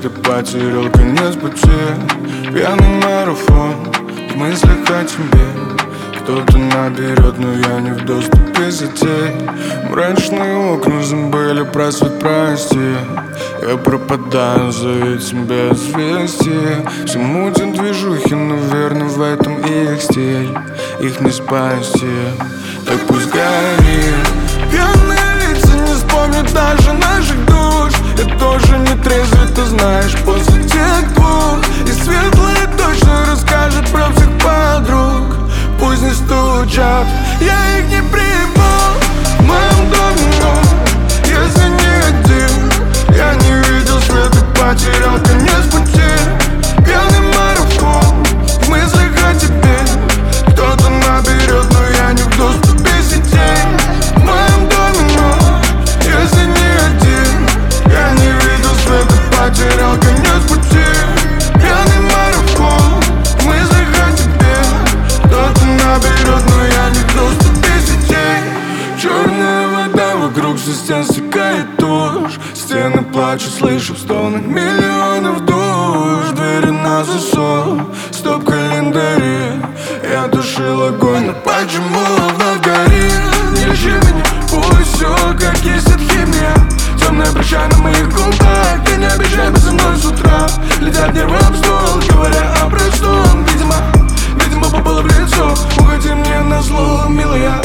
свет и потерял конец пути. Пьяный марафон в мыслях о тебе. Кто-то наберет, но я не в доступе сетей. Мрачные окна забыли про свет, прости. Я пропадаю за этим без вести. Все мутят движухи, наверное, в этом их стиль. Их не спасти, так пусть горит. Пьяные лица не вспомнят даже наших душ. Я тоже не трезвый, ты знаешь, после тех двух. И светлые точно расскажет про всех подруг. Пусть не стучат, я их не приму. В моем доме, но если не один, я не видел света, потерял конец пути. Пьяный марафон в мыслях о тебе. Кто-то наберет, но я не в доступе сетей. В моем доме, но если не один, я не видел света, потерял конец пути. Пьяный марафон в мыслях о тебе. Кто-то наберет, но я не в доступе сетей. Черная вода вокруг, со стен стекает тушь. Стены плачут, слышу в стонах миллионов душ. Двери на засов, стоп-календари. Я тушил огонь, но почему вновь горит? Не ищи меня, пусть все как есть, это химия. Темная проща на моих губах. Ты не обижай бы со мной с утра. Летят нервы об стол, говоря о простом. Видимо, попало в лицо. Уходи мне на зло, милая.